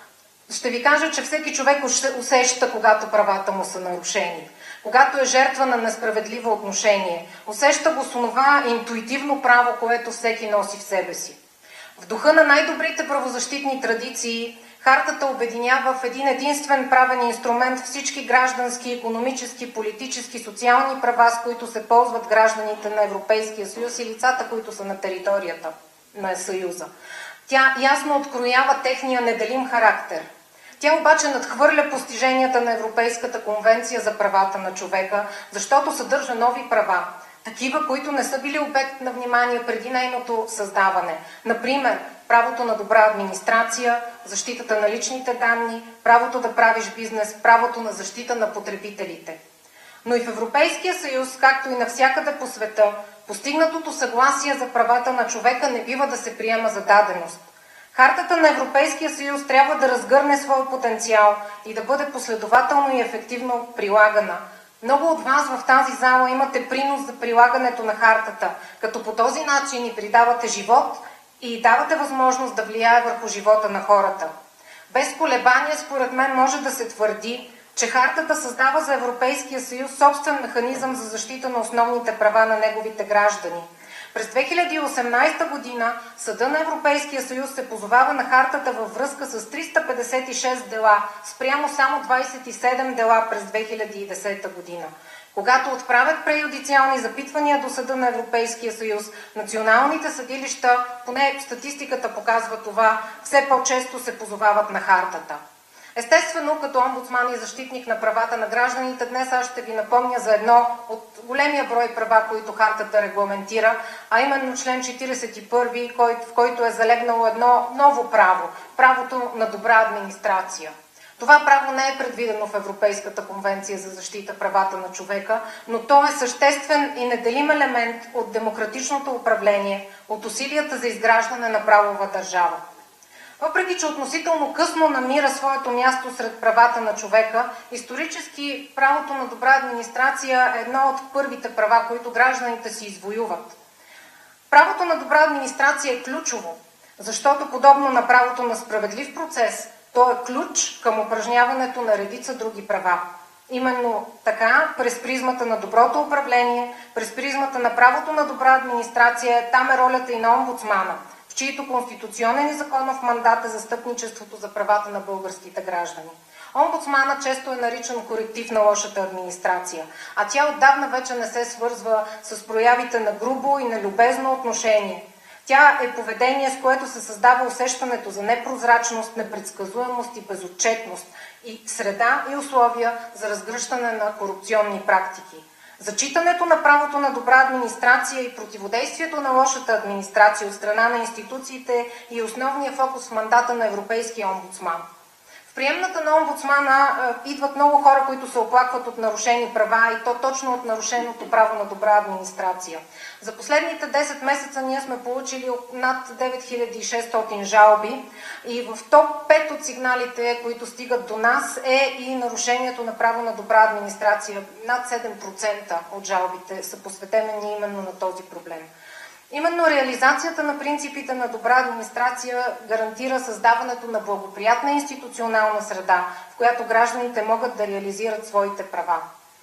ще ви кажа, че всеки човек усеща, когато правата му са нарушени, когато е жертва на несправедливо отношение. Усеща го с онова интуитивно право, което всеки носи в себе си. В духа на най-добрите правозащитни традиции, хартата обединява в един единствен правен инструмент всички граждански, икономически, политически, социални права, с които се ползват гражданите на Европейския съюз и лицата, които са на територията на Съюза. Тя ясно откроява техния неделим характер. Тя обаче надхвърля постиженията на Европейската конвенция за правата на човека, защото съдържа нови права, такива, които не са били обект на внимание преди нейното създаване. Например, правото на добра администрация, защитата на личните данни, правото да правиш бизнес, правото на защита на потребителите. Но и в Европейския съюз, както и навсякъде по света, постигнатото съгласие за правата на човека не бива да се приема за даденост. Хартата на Европейския съюз трябва да разгърне своя потенциал и да бъде последователно и ефективно прилагана. Много от вас в тази зала имате принос за прилагането на хартата, като по този начин ни придавате живот и давате възможност да влияе върху живота на хората. Без колебание, според мен, може да се твърди, че хартата създава за Европейския съюз собствен механизъм за защита на основните права на неговите граждани. През две хиляди и осемнадесета година Съда на Европейския съюз се позовава на хартата във връзка с триста петдесет и шест дела, спрямо само двадесет и седем дела през две хиляди и десета година. Когато отправят преюдициални запитвания до Съда на Европейския съюз, националните съдилища, поне статистиката показва това, все по-често се позовават на хартата. Естествено, като омбудсман и защитник на правата на гражданите, днес аз ще ви напомня за едно от големия брой права, които хартата регламентира, а именно член четиридесет и първи, в който е залегнало едно ново право – правото на добра администрация. Това право не е предвидено в Европейската конвенция за защита правата на човека, но то е съществен и неделим елемент от демократичното управление, от усилията за изграждане на правова държава. Въпреки че относително късно намира своето място сред правата на човека, исторически правото на добра администрация е едно от първите права, които гражданите си извоюват. Правото на добра администрация е ключово, защото подобно на правото на справедлив процес, то е ключ към упражняването на редица други права. Именно така, през призмата на доброто управление, през призмата на правото на добра администрация, там е ролята и на омбудсмана, в чието конституционен и законов мандат е застъпничеството за правата на българските граждани. Омбудсмана често е наричан коректив на лошата администрация, а тя отдавна вече не се свързва с проявите на грубо и нелюбезно отношение. Тя е поведение, с което се създава усещането за непрозрачност, непредсказуемост и безотчетност и среда и условия за разгръщане на корупционни практики. Зачитането на правото на добра администрация и противодействието на лошата администрация от страна на институциите е основният фокус в мандата на Европейския омбудсман. В приемната на омбудсмана е, идват много хора, които се оплакват от нарушени права и то точно от нарушеното право на добра администрация. За последните десет месеца ние сме получили над девет хиляди и шестстотин жалби и в топ пет от сигналите, които стигат до нас, е и нарушението на право на добра администрация. Над седем процента от жалбите са посветени именно на този проблем. Именно реализацията на принципите на добра администрация гарантира създаването на благоприятна институционална среда, в която гражданите могат да реализират своите права.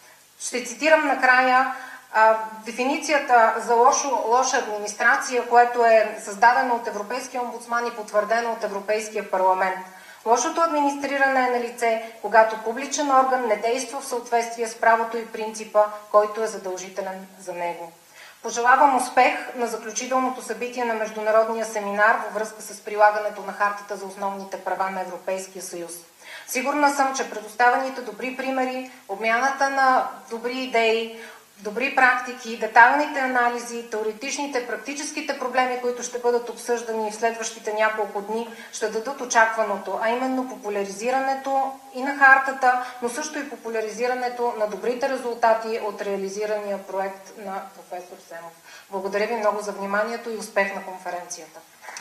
Ще цитирам накрая а, дефиницията за лошо, лоша администрация, което е създадено от Европейския омбудсман и потвърдено от Европейския парламент. Лошото администриране е на лице, когато публичен орган не действа в съответствие с правото и принципа, който е задължителен за него. Пожелавам успех на заключителното събитие на Международния семинар във връзка с прилагането на Хартата за основните права на Европейския съюз. Сигурна съм, че предоставените добри примери, обмяната на добри идеи, добри практики, детайлните анализи, теоретичните, практическите проблеми, които ще бъдат обсъждани в следващите няколко дни, ще дадат очакваното, а именно популяризирането и на хартата, но също и популяризирането на добрите резултати от реализирания проект на професор Семов. Благодаря ви много за вниманието и успех на конференцията.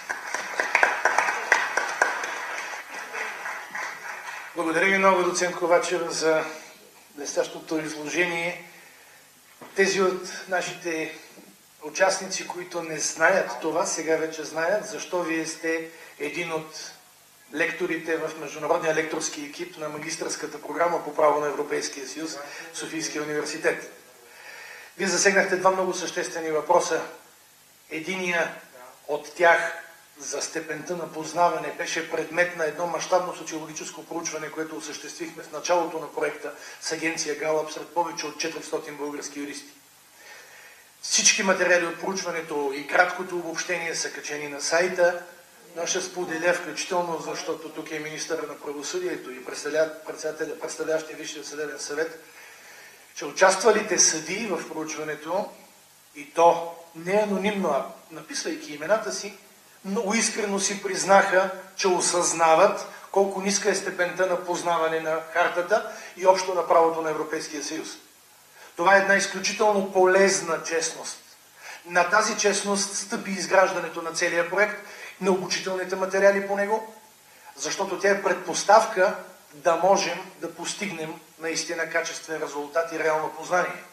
Благодаря ви много, доцент Ковачева, за блестящото изложение. Тези от нашите участници, които не знаят това, сега вече знаят, защо вие сте един от лекторите в Международния лекторски екип на магистърската програма по право на Европейския съюз в Софийския университет. Вие засегнахте два много съществени въпроса. Единия от тях за степента на познаване беше предмет на едно мащабно социологическо проучване, което осъществихме в началото на проекта с агенция Галап сред повече от четиристотин български юристи. Всички материали от проучването и краткото обобщение са качени на сайта, но ще споделя включително, защото тук е министър на правосъдието и представляващия Висшия съдебен съвет, че участвалите съдии в проучването, и то не анонимно, а написвайки имената си, много искрено си признаха, че осъзнават колко ниска е степента на познаване на хартата и общо на правото на Европейския съюз. Това е една изключително полезна честност. На тази честност стъпи изграждането на целия проект, на обучителните материали по него, защото тя е предпоставка да можем да постигнем наистина качествен резултат и реално познание.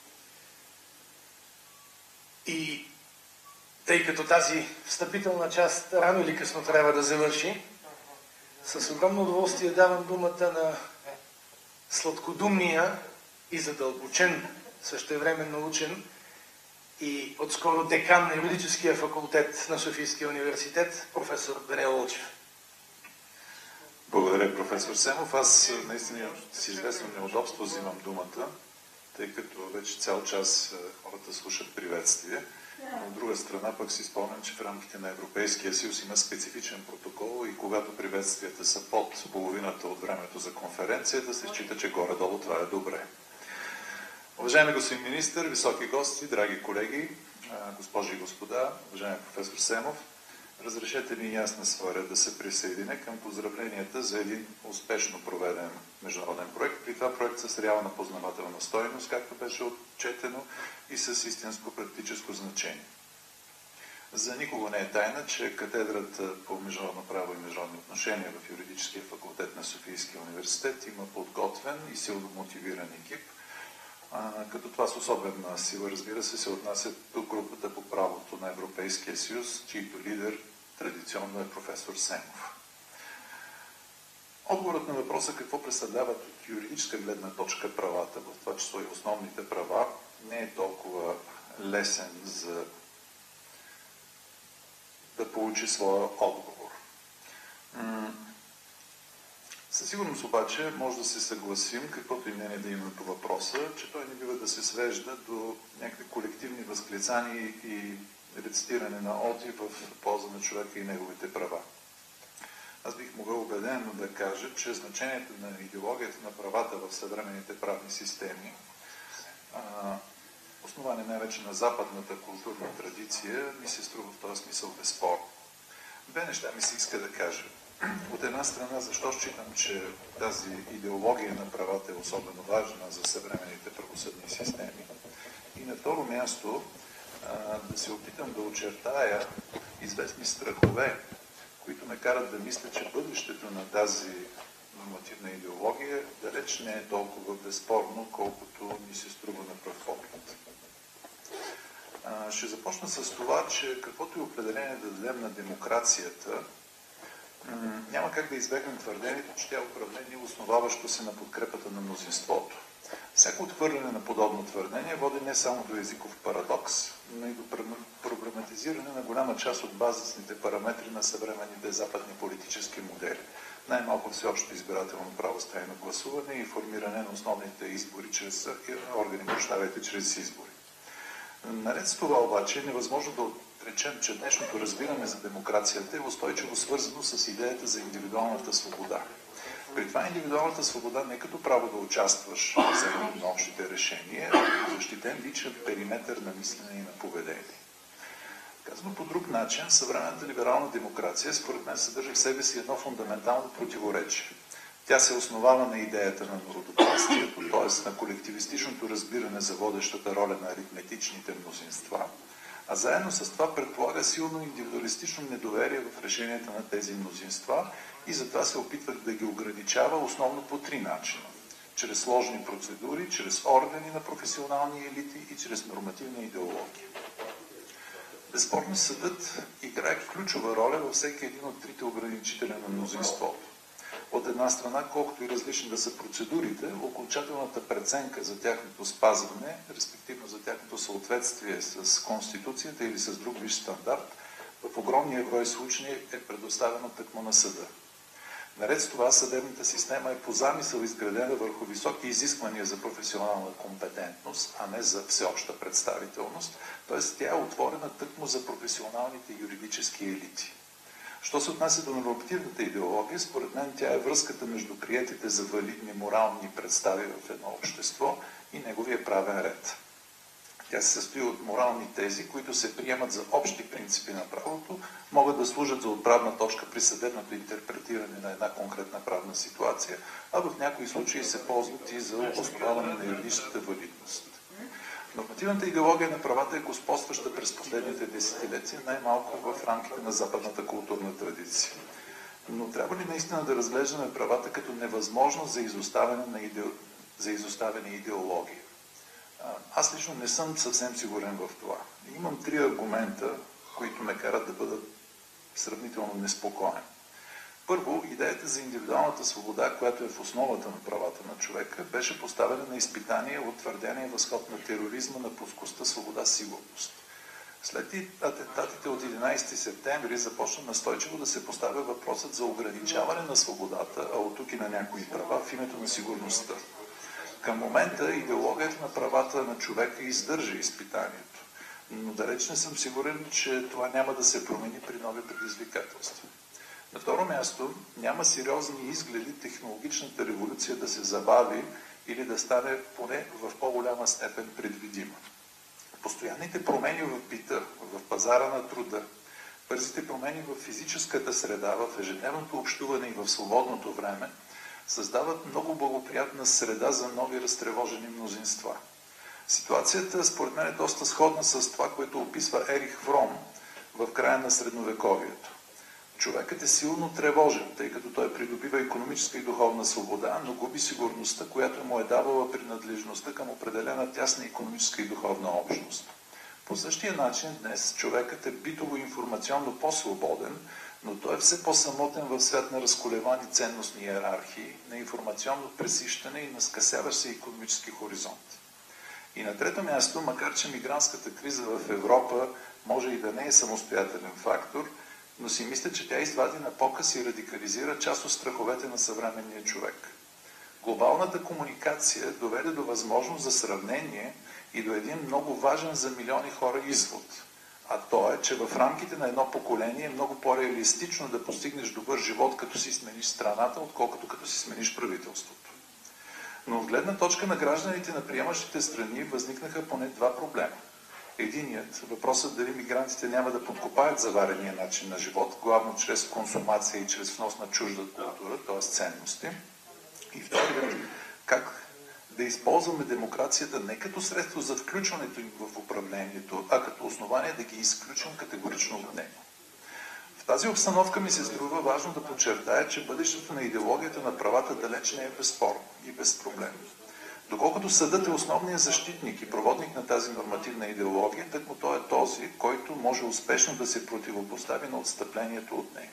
И тъй като тази встъпителна част рано или късно трябва да завърши, с огромно удоволствие давам думата на сладкодумния и задълбочен, същевременно учен и отскоро декан на юридическия факултет на Софийския университет, професор Даниел Лъчев. Благодаря, професор Семов. Аз наистина с известно неудобство взимам думата, тъй като вече цял час хората слушат приветствие. От друга страна пък си спомням, че в рамките на Европейския съюз има специфичен протокол и когато приветствията са под половината от времето за конференцията, се счита, че горе-долу това е добре. Уважаеми господин министър, високи гости, драги колеги, госпожи и господа, уважаеми професор Семов, разрешете ми и аз на своя ред да се присъединя към поздравленията за един успешно проведен международен проект. При това проект с реална познавателна стойност, както беше отчетено, и с истинско практическо значение. За никого не е тайна, че катедрата по международно право и международни отношения в юридическия факултет на Софийския университет има подготвен и силно мотивиран екип, а, като това с особена сила, разбира се, се отнася до групата по правото на Европейския съюз, чийто лидер традиционно е професор Семов. Отговорът на въпроса какво представляват от юридическа гледна точка правата, в това число и основните права, не е толкова лесен за да получи своя отговор. Със сигурност обаче може да се съгласим, каквото и мнение да има по въпроса, че той не бива да се свежда до някакви колективни възклицания и рецитиране на оди в полза на човека и неговите права. Аз бих могъл убедено да кажа, че значението на идеологията на правата в съвременните правни системи, основане най-вече на западната културна традиция, ми се струва в този смисъл безспорно. Две неща ми се иска да кажа. От една страна, защо считам, че тази идеология на правата е особено важна за съвременните правосъдни системи. И на второ място, да се опитам да очертая известни страхове, които ме карат да мисля, че бъдещето на тази нормативна идеология далеч не е толкова безспорно, колкото ми се струва на пръв поглед. Ще започна с това, че каквото и определение да дадем на демокрацията, няма как да избегнем твърдението, че тя е управление, основаващо се на подкрепата на мнозинството. Всяко отхвърляне на подобно твърдение води не само до езиков парадокс, но и до проблематизиране на голяма част от базисните параметри на съвременните западни политически модели. Най-малко всеобщо избирателно право с тайно гласуване и формиране на основните избори чрез органи, прощавайте, чрез избори. Наред с това обаче е невъзможно да речем, че днешното разбиране за демокрацията е устойчиво свързано с идеята за индивидуалната свобода. При това индивидуалната свобода не като право да участваш в вземането на общите решения, а защитен личен периметър на мислене и на поведение. Казано по друг начин, съвременната либерална демокрация според мен съдържа в себе си едно фундаментално противоречие. Тя се основава на идеята на народопастието, т.е. на колективистичното разбиране за водещата роля на аритметичните мнозинства, а заедно с това предполага силно индивидуалистично недоверие в решенията на тези мнозинства и затова се опитва да ги ограничава основно по три начина. Чрез сложни процедури, чрез органи на професионални елити и чрез нормативна идеология. Безспорно съдът играе ключова роля във всеки един от трите ограничителя на мнозинството. От една страна, колкото и различни да са процедурите, окончателната преценка за тяхното спазване, респективно за тяхното съответствие с Конституцията или с друг висш стандарт, в огромния брой случаи е предоставено тъкмо на съда. Наред с това, съдебната система е по замисъл изградена върху високи изисквания за професионална компетентност, а не за всеобща представителност, т.е. тя е отворена тъкмо за професионалните юридически елити. Що се отнася до нормативната идеология, според мен тя е връзката между приетите за валидни морални представи в едно общество и неговия правен ред. Тя се състои от морални тези, които се приемат за общи принципи на правото, могат да служат за отправна точка при съдебното интерпретиране на една конкретна правна ситуация, а в някои случаи се ползват и за обосноваване на юридическата валидност. Нормативната идеология на правата е господстваща през последните десетилетия, най-малко в рамките на западната културна традиция. Но трябва ли наистина да разглеждаме правата като невъзможност за изоставяне, на иде... за изоставяне идеология? Аз лично не съм съвсем сигурен в това. Имам три аргумента, които ме карат да бъда сравнително неспокоен. Първо, идеята за индивидуалната свобода, която е в основата на правата на човека, беше поставена на изпитание от твърдения възход на тероризма, на плоскостта свобода, сигурност. След атентатите от единайсети септември започна настойчиво да се поставя въпросът за ограничаване на свободата, а от тук и на някои права, в името на сигурността. Към момента идеологията на правата на човека издържа изпитанието, но далеч не съм сигурен, че това няма да се промени при нови предизвикателства. На второ място, няма сериозни изгледи технологичната революция да се забави или да стане поне в по-голяма степен предвидима. Постоянните промени в бита, в пазара на труда, бързите промени в физическата среда, в ежедневното общуване и в свободното време създават много благоприятна среда за нови разтревожени мнозинства. Ситуацията, според мен, е доста сходна с това, което описва Ерих Фром в края на Средновековието. Човекът е силно тревожен, тъй като той придобива икономическа и духовна свобода, но губи сигурността, която му е давала принадлежността към определена тясна икономическа и духовна общност. По същия начин днес човекът е битово-информационно по-свободен, но той е все по-самотен в свят на разколевани ценностни иерархии, на информационно пресищане и на скъсяващ се икономически хоризонт. И на трето място, макар че мигрантската криза в Европа може и да не е самостоятелен фактор, но си мисля, че тя извади на показ и радикализира част от страховете на съвременния човек. Глобалната комуникация доведе до възможност за сравнение и до един много важен за милиони хора извод. А то е, че в рамките на едно поколение е много по-реалистично да постигнеш добър живот, като си смениш страната, отколкото като си смениш правителството. Но от гледна точка на гражданите на приемащите страни възникнаха поне два проблема. Единият, въпросът дали мигрантите няма да подкопаят заварения начин на живот, главно чрез консумация и чрез внос на чужда култура, т.е. ценности. И вторият, как да използваме демокрацията не като средство за включването им в управлението, а като основание да ги изключим категорично от него. В тази обстановка ми се струва важно да подчертая, че бъдещето на идеологията на правата далеч не е безспорно и безпроблемно. Доколкото съдът е основният защитник и проводник на тази нормативна идеология, тъкмо той е този, който може успешно да се противопостави на отстъплението от нея.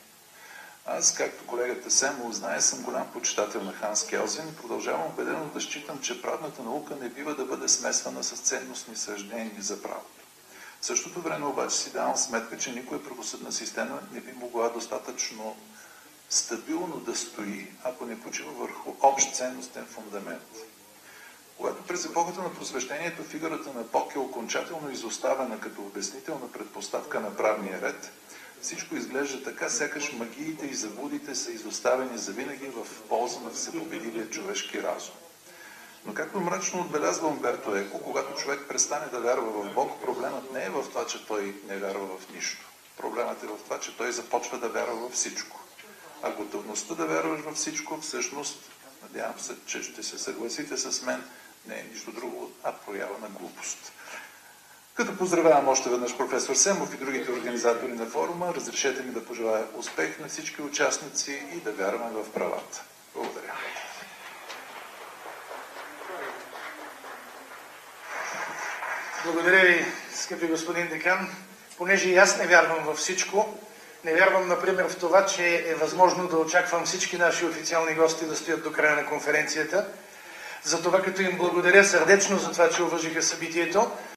Аз, както колегата Семов знае, съм голям почитател на Ханс Келзен и продължавам убедено да считам, че правната наука не бива да бъде смесвана с ценностни съждения за правото. В същото време обаче си давам сметка, че никоя правосъдна система не би могла достатъчно стабилно да стои, ако не почива върху общ ценностен фундамент. Когато през епохата на просвещението фигурата на Бог е окончателно изоставена като обяснителна предпоставка на правния ред, всичко изглежда така, сякаш магиите и заблудите са изоставени завинаги в полза на всепобедилия човешки разум. Но както мрачно отбелязва Умберто Еко, когато човек престане да вярва в Бог, проблемът не е в това, че той не вярва в нищо. Проблемът е в това, че той започва да вярва във всичко. А готовността да вярваш във всичко, всъщност, надявам се, че ще се съгласите с мен, не е нищо друго, а проява на глупост. Като поздравявам още веднъж професор Семов и другите организатори на форума, разрешете ми да пожелая успех на всички участници и да вярваме в правата. Благодаря. Благодаря ви, скъпи господин декан. Понеже и аз не вярвам във всичко, не вярвам, например, в това, че е възможно да очаквам всички наши официални гости да стоят до края на конференцията. Затова, като им благодаря сърдечно за това, че уважиха събитието,